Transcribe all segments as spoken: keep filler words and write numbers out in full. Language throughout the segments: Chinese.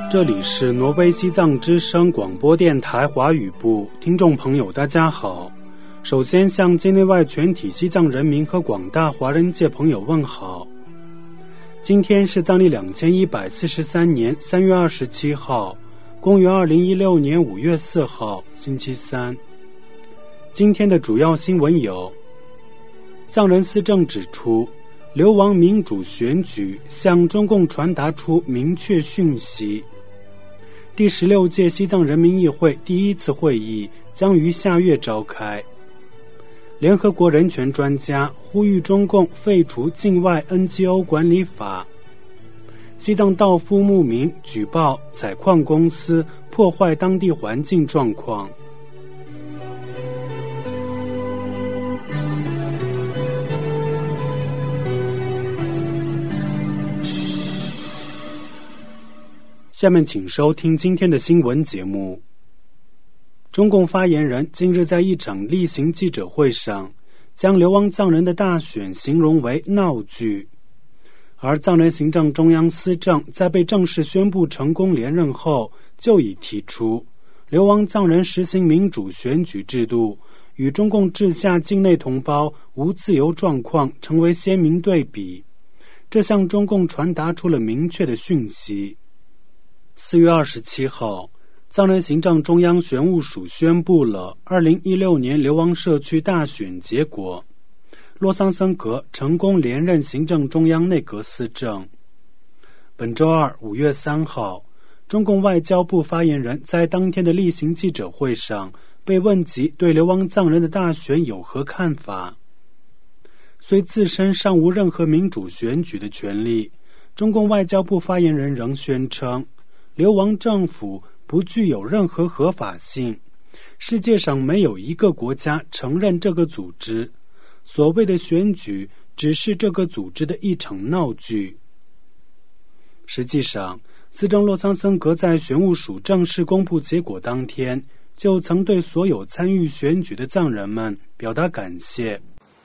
这里是挪威西藏之声广播电台华语部，听众朋友大家好。首先向境内外全体西藏人民和广大华人界朋友问好。今天是藏历两千一百四十三年三月二十七号，公元二零一六年五月四号，星期三。今天的主要新闻有：藏人思政指出，流亡民主选举向中共传达出明确讯息。第十六届西藏人民议会第一次会议将于下月召开。联合国人权专家呼吁中共废除境外 N G O 管理法。西藏道夫牧民举报采矿公司破坏当地环境状况。下面请收听今天的新闻节目。中共发言人近日在一场例行记者会上，将流亡藏人的大选形容为闹剧，而藏人行政中央思政在被正式宣布成功连任后，就已提出流亡藏人实行民主选举制度与中共治下境内同胞无自由状况成为鲜明对比，这向中共传达出了明确的讯息。四月二十七号，藏人行政中央选务署宣布了二零一六年流亡社区大选结果，洛桑森格成功连任行政中央内阁司政。本周二五月三号，中共外交部发言人在当天的例行记者会上被问及对流亡藏人的大选有何看法。虽自身尚无任何民主选举的权利，中共外交部发言人仍宣称，流亡政府不具有任何合法性，世界上没有一个国家承认这个组织，所谓的选举只是这个组织的一场闹剧。实际上，司政洛桑森格在选务署正式公布结果当天，就曾对所有参与选举的藏人们表达感谢。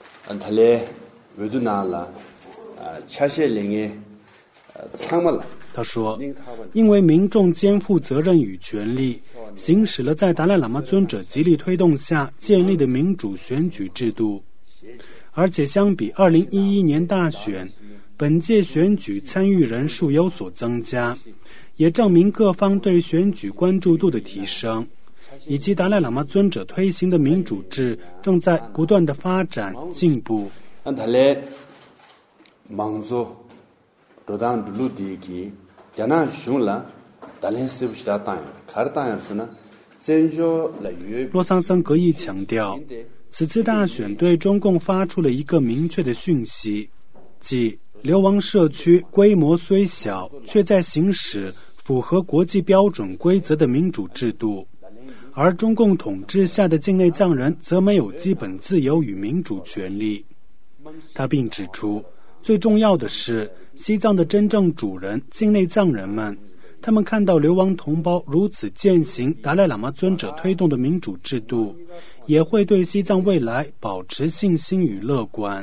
他说，因为民众肩负责任与权利，行使了在达赖喇嘛尊者极力推动下建立的民主选举制度，而且相比二零一一年大选，本届选举参与人数有所增加，也证明各方对选举关注度的提升，以及达赖喇嘛尊者推行的民主制正在不断的发展进步。洛桑森格亦强调，此次大选对中共发出了一个明确的讯息，即流亡社区规模虽小，却在行使符合国际标准规则的民主制度，而中共统治下的境内藏人则没有基本自由与民主权利。他并指出，最重要的是西藏的真正主人境内藏人们，他们看到流亡同胞如此践行达赖喇嘛尊者推动的民主制度，也会对西藏未来保持信心与乐观。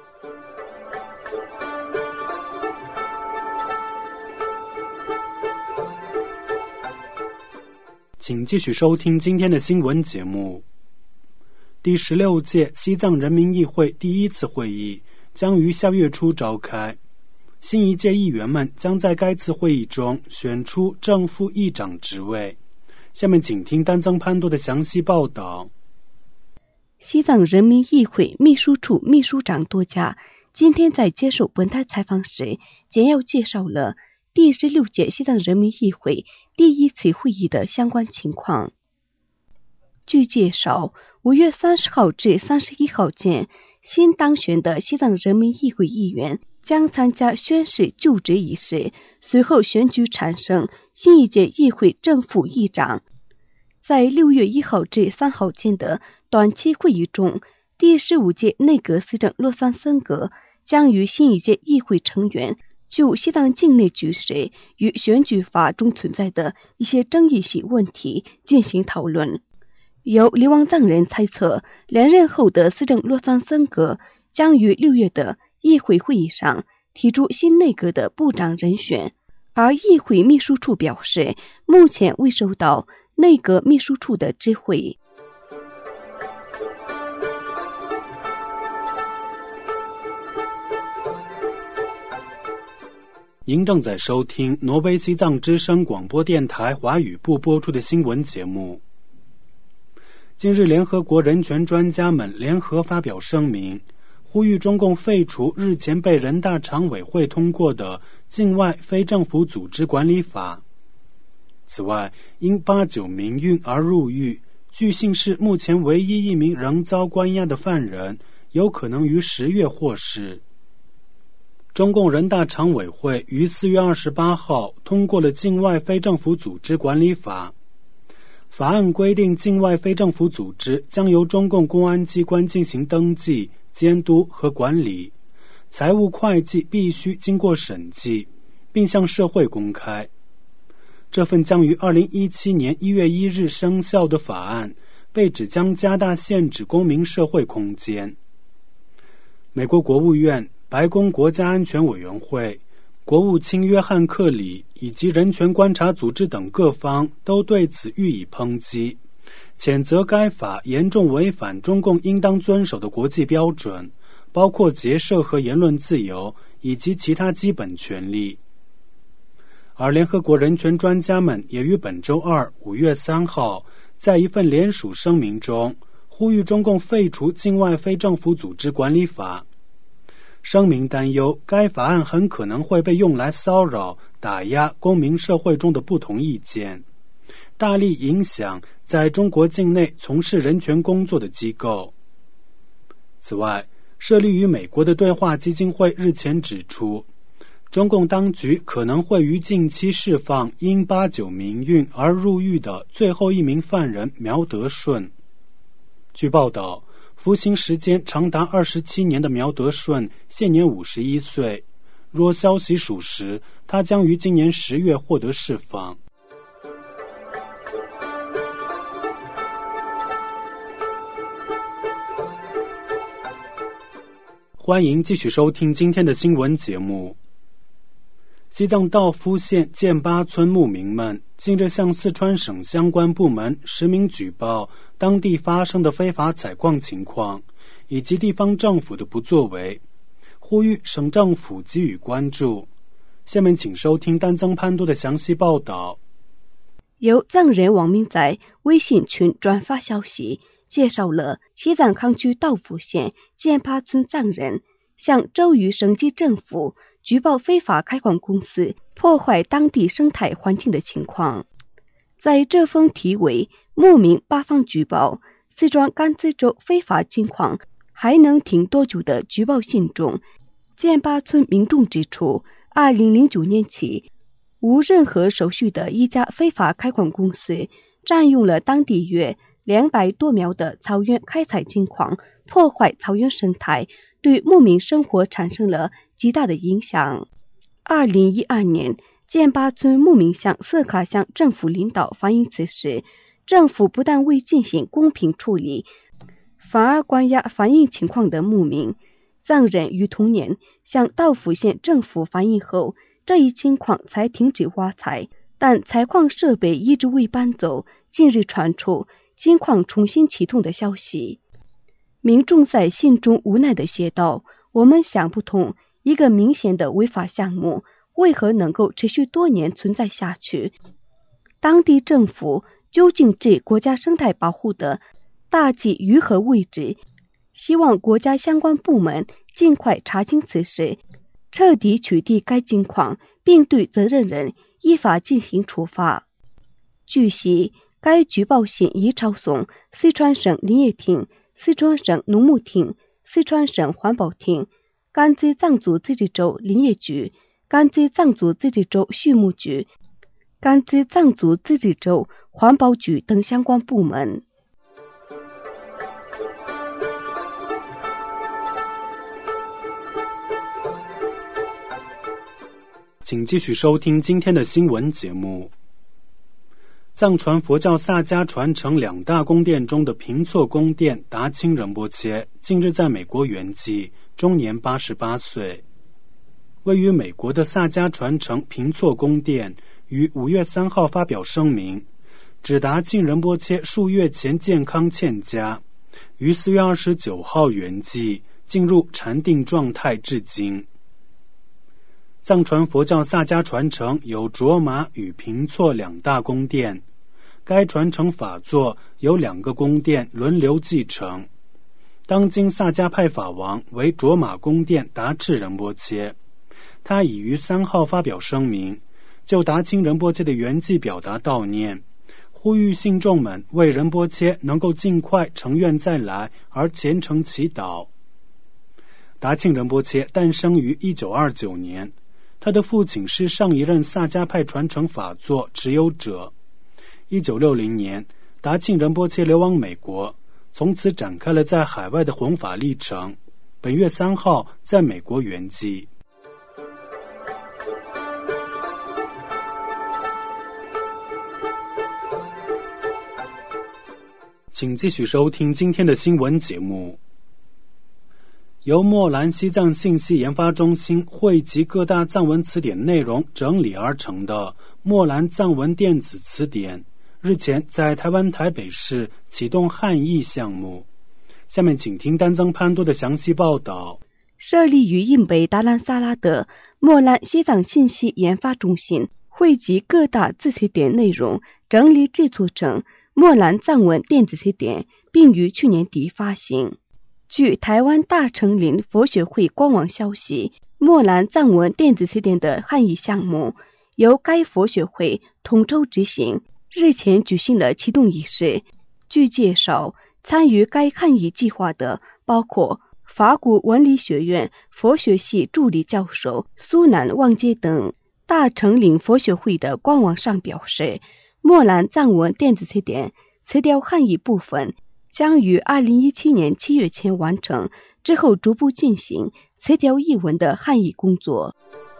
请继续收听今天的新闻节目。第十六届西藏人民议会第一次会议将于下月初召开，新一届议员们将在该次会议中选出正副议长职位。下面请听丹增潘多的详细报道。 西藏人民议会秘书处秘书长多加今天在接受本台采访时，简要介绍了第十六届西藏人民议会第一次会议的相关情况。据介绍，五月三十号至三十一号间，新当选的西藏人民议会议员将参加宣誓就职仪式，随后选举产生新一届议会正副议长。在六月一号至三号间的短期会议中，第十五届内阁司政洛桑森格将与新一届议会成员就西藏境内局势与选举法中存在的一些争议性问题进行讨论。有流亡藏人猜测，连任后的司政洛桑森格将于六月的议会会议上提出新内阁的部长人选， 而议会秘书处表示，目前未收到内阁秘书处的知会。 您正在收听挪威西藏之声广播电台华语部播出的新闻节目。近日，联合国人权专家们联合发表声明，呼吁中共废除日前被人大常委会通过的境外非政府组织管理法。此外，因八九民运而入狱，据信是目前唯一一名仍遭关押的犯人，有可能于十月获释。中共人大常委会于四月二十八号通过了境外非政府组织管理法。法案规定，境外非政府组织将由中共公安机关进行登记、监督和管理，财务会计必须经过审计，并向社会公开。这份将于二零一七年一月一日生效的法案，被指将加大限制公民社会空间。美国国务院、白宫国家安全委员会、国务卿约翰·克里以及人权观察组织等各方都对此予以抨击，谴责该法严重违反中共应当遵守的国际标准，包括结社和言论自由以及其他基本权利。而联合国人权专家们也于本周二五月三号在一份联署声明中呼吁中共废除境外非政府组织管理法。声明担忧该法案很可能会被用来骚扰、打压公民社会中的不同意见，大力影响在中国境内从事人权工作的机构。此外，设立于美国的对话基金会日前指出，中共当局可能会于近期释放因八九民运而入狱的最后一名犯人苗德顺。据报道，服刑时间长达二十七年的苗德顺现年五十一岁，若消息属实，他将于今年十月获得释放。欢迎继续收听今天的新闻节目。西藏道夫县建巴村牧民们近日向四川省相关部门实名举报当地发生的非法采矿情况，以及地方政府的不作为，呼吁省政府给予关注。下面请收听丹增潘多的详细报道。 有藏人网民在微信群转发消息，介绍了西藏康区道夫县建巴村藏人向周瑜省级政府举报非法开矿公司破坏当地生态环境的情况。在这封题为牧民八方举报四川甘孜州非法金矿还能挺多久的举报信中，建巴村民众指出，二零零九年起无任何手续的一家非法开矿公司占用了当地约两百多苗的草原开采金矿，破坏草原生态，对牧民生活产生了极大的影响。二零一二年，建巴村牧民向色卡乡政府领导反映此事，政府不但未进行公平处理，反而关押反映情况的牧民。藏人于同年向道夫县政府反映后，这一情况才停止挖采，但采矿设备一直未搬走。近日传出金矿重新启动的消息。民众在信中无奈地写道，我们想不通，一个明显的违法项目为何能够持续多年存在下去？当地政府究竟置国家生态保护的大计于何位置？希望国家相关部门尽快查清此事，彻底取缔该金矿，并对责任人依法进行处罚。据悉，该举报信已抄送四川省林业厅、四川省农牧厅、四川省环保厅、甘孜藏族自治州林业局、甘孜藏族自治州畜牧局、甘孜藏族自治州环保局等相关部门。 请继续收听今天的新闻节目。藏传佛教萨迦传承两大宫殿中的平措宫殿达钦仁波切近日在美国圆寂，终年八十八岁。 位于美国的萨迦传承平措宫殿于五月三号发表声明，指达庆仁波切数月前健康欠佳，于四月二十九号圆寂，进入禅定状态至今。藏传佛教萨迦传承有卓玛与平措两大宫殿，该传承法座由两个宫殿轮流继承。当今萨迦派法王为卓玛宫殿达赤仁波切，他已于三号发表声明，就达钦仁波切的圆寂表达悼念，呼吁信众们为仁波切能够尽快成愿再来而虔诚祈祷。达庆仁波切诞生于一九二九年，他的父亲是上一任萨迦派传承法座持有者。一九六零年，达庆仁波切流亡美国，从此展开了在海外的弘法历程。本月三号在美国圆寂。请继续收听今天的新闻节目。由莫兰西藏信息研发中心汇集各大藏文词典内容整理而成的莫兰藏文电子词典，日前在台湾台北市启动汉译项目。下面请听丹增潘多的详细报道。 设立于印北达兰萨拉的莫兰西藏信息研发中心汇集各大字词典内容，整理制作成莫兰藏文电子词典，并于去年底发行。据台湾大成林佛学会官网消息，莫兰藏文电子词典的汉译项目由该佛学会统筹执行，日前举行了启动仪式。据介绍，参与该汉译计划的包括法古文理学院佛学系助理教授苏南旺街等。大成岭佛学会的官网上表示，莫兰藏文电子词典词条汉译部分将于二零一七年七月前完成，之后逐步进行词条译文的汉译工作。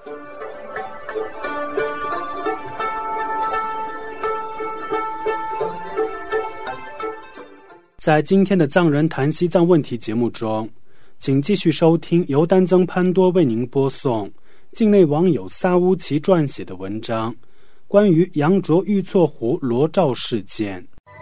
在今天的藏人谈西藏问题节目中，请继续收听由丹增潘多为您播送境内网友萨乌奇撰写的文章，关于羊卓玉错湖罗罩事件。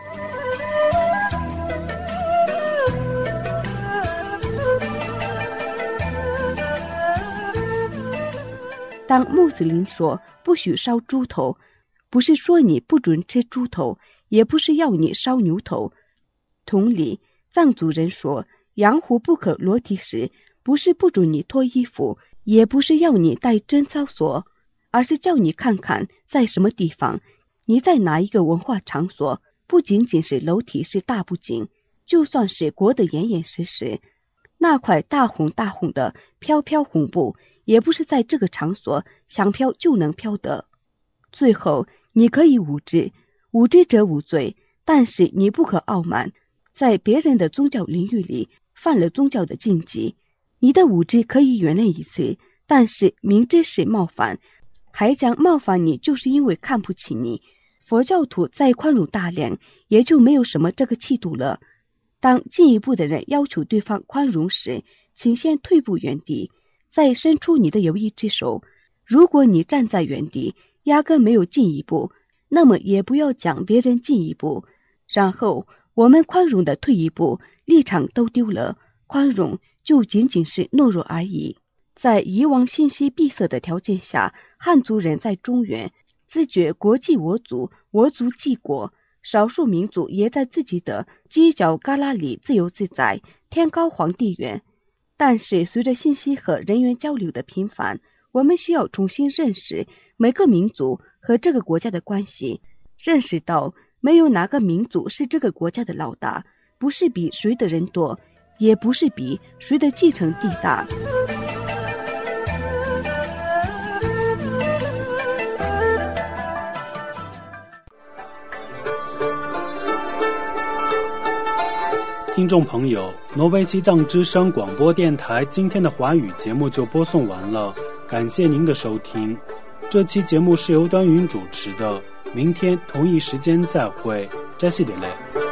当穆斯林说不许烧猪头，不是说你不准吃猪头，也不是要你烧牛头。同理，藏族人说羊湖不可裸体时，不是不准你脱衣服，也不是要你戴贞操锁，而是叫你看看在什么地方，你在哪一个文化场所，不仅仅是楼体是大不敬，就算是裹得严严实实，那块大红大红的飘飘红布，也不是在这个场所想飘就能飘的。最后，你可以无知，无知者无罪，但是你不可傲慢，在别人的宗教领域里犯了宗教的禁忌。你的无知可以原谅一次，但是明知是冒犯，还将冒犯你就是因为看不起你。佛教徒再宽容大量，也就没有什么这个气度了。当进一步的人要求对方宽容时，请先退步原地，再伸出你的友谊之手。如果你站在原地，压根没有进一步，那么也不要讲别人进一步。然后我们宽容的退一步，立场都丢了，宽容就仅仅是懦弱而已。在以往信息闭塞的条件下，汉族人在中原自觉国际我族，我族即国，少数民族也在自己的犄角旮旯里自由自在，天高皇帝远。但是随着信息和人员交流的频繁，我们需要重新认识每个民族和这个国家的关系，认识到没有哪个民族是这个国家的老大，不是比谁的人多，也不是比谁的继承地大。 听众朋友，挪威西藏之声广播电台今天的华语节目就播送完了，感谢您的收听。这期节目是由端云主持的，明天同一时间再会，扎西德勒。